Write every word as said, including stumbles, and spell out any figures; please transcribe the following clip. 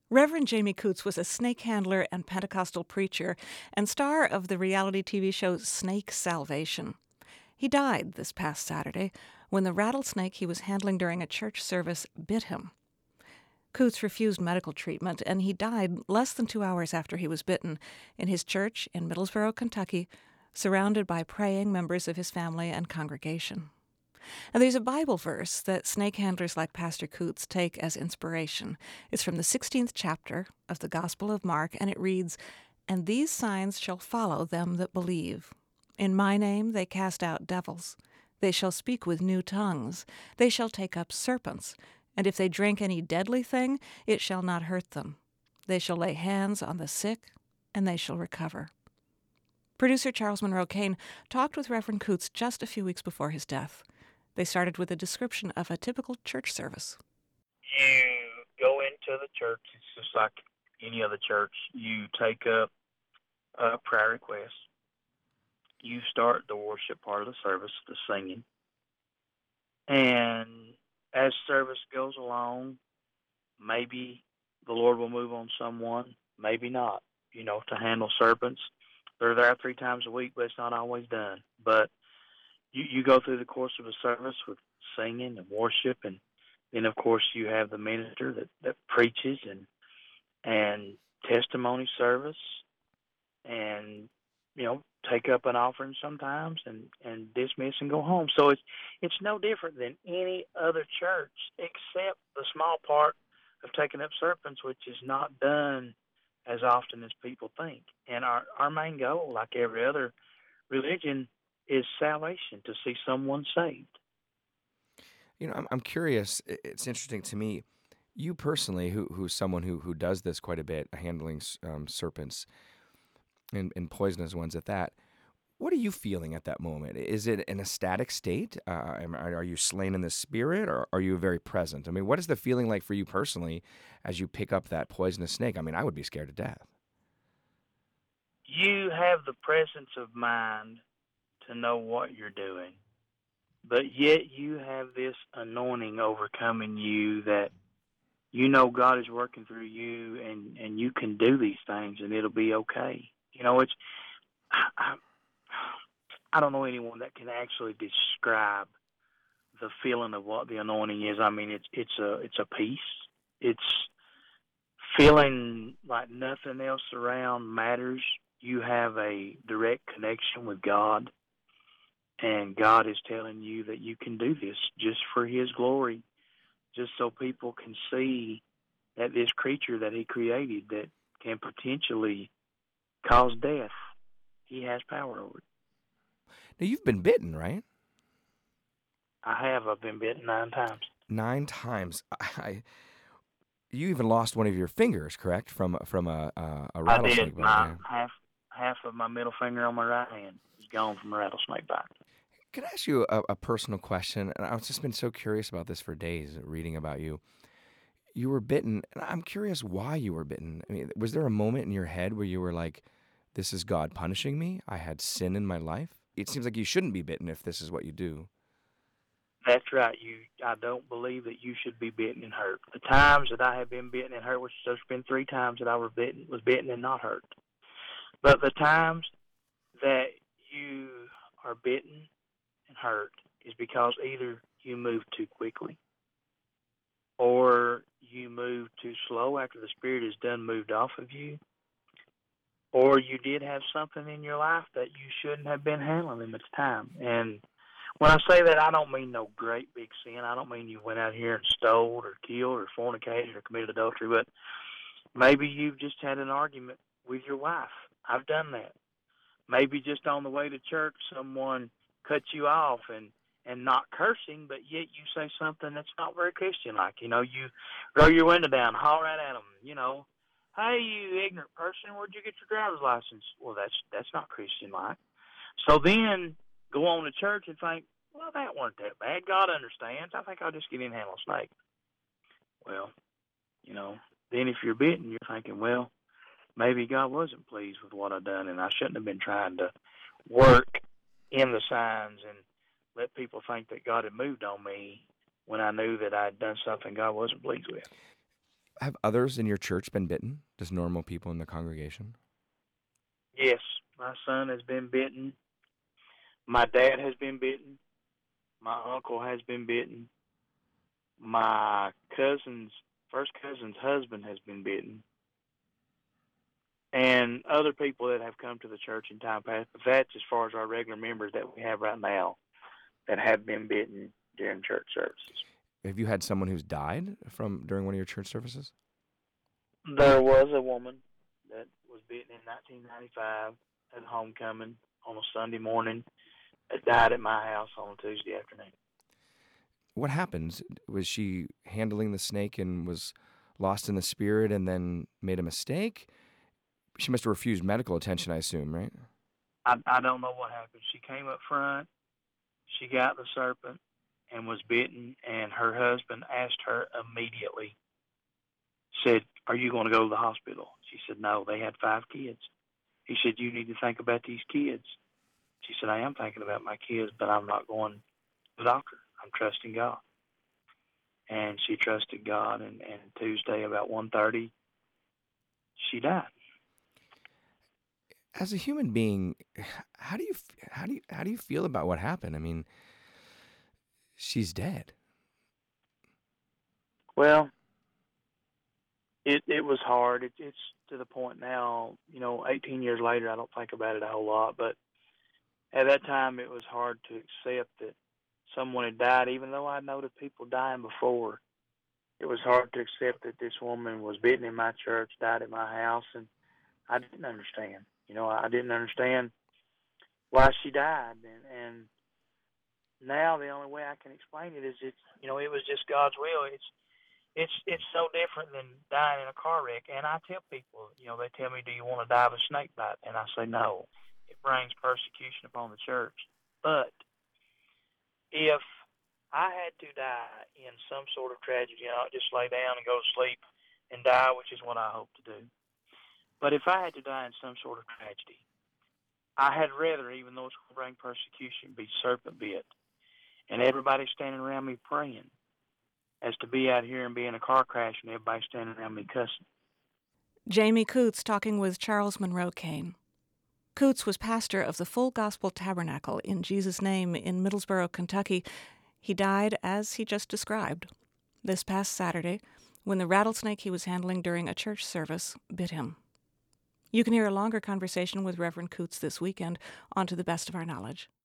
Reverend Jamie Coots was a snake handler and Pentecostal preacher and star of the reality T V show Snake Salvation. He died this past Saturday when the rattlesnake he was handling during a church service bit him. Coots refused medical treatment, and he died less than two hours after he was bitten in his church in Middlesboro, Kentucky, surrounded by praying members of his family and congregation. Now, there's a Bible verse that snake handlers like Pastor Coots take as inspiration. It's from the sixteenth chapter of the Gospel of Mark, and it reads, "And these signs shall follow them that believe. In my name they cast out devils. They shall speak with new tongues. They shall take up serpents. And if they drink any deadly thing, it shall not hurt them. They shall lay hands on the sick, and they shall recover." Producer Charles Monroe Kane talked with Reverend Coots just a few weeks before his death. They started with a description of a typical church service. You go into the church, it's just like any other church. You take up a prayer request. You start the worship part of the service, the singing. And as service goes along, maybe the Lord will move on someone, maybe not, you know, to handle serpents. They're there three times a week, but it's not always done. But you, you go through the course of a service with singing and worship, and then, of course, you have the minister that, that preaches and and testimony service and, you know, take up an offering sometimes and, and dismiss and go home. So it's it's no different than any other church except the small part of taking up serpents, which is not done as often as people think. And our, our main goal, like every other religion, is salvation, to see someone saved. You know, I'm I'm curious. It's interesting to me. You personally, who who's someone who who does this quite a bit, handling um, serpents and, and poisonous ones at that. What are you feeling at that moment? Is it an ecstatic state? Uh, am- are are you slain in the spirit, or are you very present? I mean, what is the feeling like for you personally as you pick up that poisonous snake? I mean, I would be scared to death. You have the presence of mind to know what you're doing, but yet you have this anointing overcoming you that you know God is working through you, and, and you can do these things, and it'll be okay. You know, it's I, I, I don't know anyone that can actually describe the feeling of what the anointing is. I mean, it's it's a it's a peace. It's feeling like nothing else around matters. You have a direct connection with God, and God is telling you that you can do this just for His glory, just so people can see that this creature that He created that can potentially cause death, He has power over it. Now, you've been bitten, right? I have. I've been bitten nine times. Nine times. I, you even lost one of your fingers, correct? From from a a, a I rattlesnake did. bite. My Yeah. half half of my middle finger on my right hand is gone from a rattlesnake bite. Can I ask you a, a personal question? And I've just been so curious about this for days, reading about you. You were bitten, and I'm curious why you were bitten. I mean, was there a moment in your head where you were like, "This is God punishing me. I had sin in my life"? It seems like you shouldn't be bitten if this is what you do. That's right. You, I don't believe that you should be bitten and hurt. The times that I have been bitten and hurt, which there's been three times that I was bitten, was bitten and not hurt. But the times that you are bitten and hurt is because either you move too quickly, or you move too slow after the spirit is done moved off of you, or you did have something in your life that you shouldn't have been handling at the time. And when I say that, I don't mean no great big sin. I don't mean you went out here and stole or killed or fornicated or committed adultery, but maybe you've just had an argument with your wife. I've done that. Maybe just on the way to church, someone cut you off, and, and not cursing, but yet you say something that's not very Christian-like. You know, you roll your window down, holler right at them, you know, "Hey, you ignorant person, where'd you get your driver's license?" Well, that's that's not Christian-like. So then go on to church and think, "Well, that weren't that bad. God understands. I think I'll just get in and handle a snake." Well, you know, then if you're bitten, you're thinking, well, maybe God wasn't pleased with what I've done, and I shouldn't have been trying to work in the signs and let people think that God had moved on me when I knew that I had done something God wasn't pleased with. have others in your church been bitten? Just normal people in the congregation? Yes, my son has been bitten. My dad has been bitten. My uncle has been bitten. My cousin's, first cousin's husband has been bitten. And other people that have come to the church in time past. But that's as far as our regular members that we have right now that have been bitten during church services. Have you had someone who's died from during one of your church services? There was a woman that was bitten in nineteen ninety-five at homecoming on a Sunday morning that died at my house on a Tuesday afternoon. What happened? Was she handling the snake and was lost in the spirit and then made a mistake? She must have refused medical attention, I assume, right? I, I don't know what happened. She came up front, she got the serpent and was bitten, and her husband asked her immediately, said, "Are you going to go to the hospital?" She said, "No, they had five kids." He said, "You need to think about these kids." She said, "I am thinking about my kids, but I'm not going to the doctor. I'm trusting God." And she trusted God, and, and Tuesday about one thirty, she died. As a human being, how do you how do you how do you feel about what happened? I mean, she's dead. Well, it it was hard. It, it's to the point now, you know, eighteen years later, I don't think about it a whole lot. But at that time, it was hard to accept that someone had died, even though I noted people dying before. It was hard to accept that this woman was bitten in my church, died at my house, and I didn't understand. You know, I didn't understand why she died, and, and now the only way I can explain it is it's, you know, it was just God's will. It's it's it's so different than dying in a car wreck. And I tell people, you know, they tell me, "Do you want to die of a snake bite?" And I say, "No. It brings persecution upon the church." But if I had to die in some sort of tragedy, you know, just lay down and go to sleep and die, which is what I hope to do. But if I had to die in some sort of tragedy, I had rather, even though it's going to bring persecution, be serpent bit and everybody standing around me praying, as to be out here and be in a car crash and everybody standing around me cussing. Jamie Coots talking with Charles Monroe Kane. Coots was pastor of the Full Gospel Tabernacle in Jesus' Name in Middlesboro, Kentucky. He died as he just described, this past Saturday, when the rattlesnake he was handling during a church service bit him. You can hear a longer conversation with Reverend Coots this weekend on To the Best of Our Knowledge.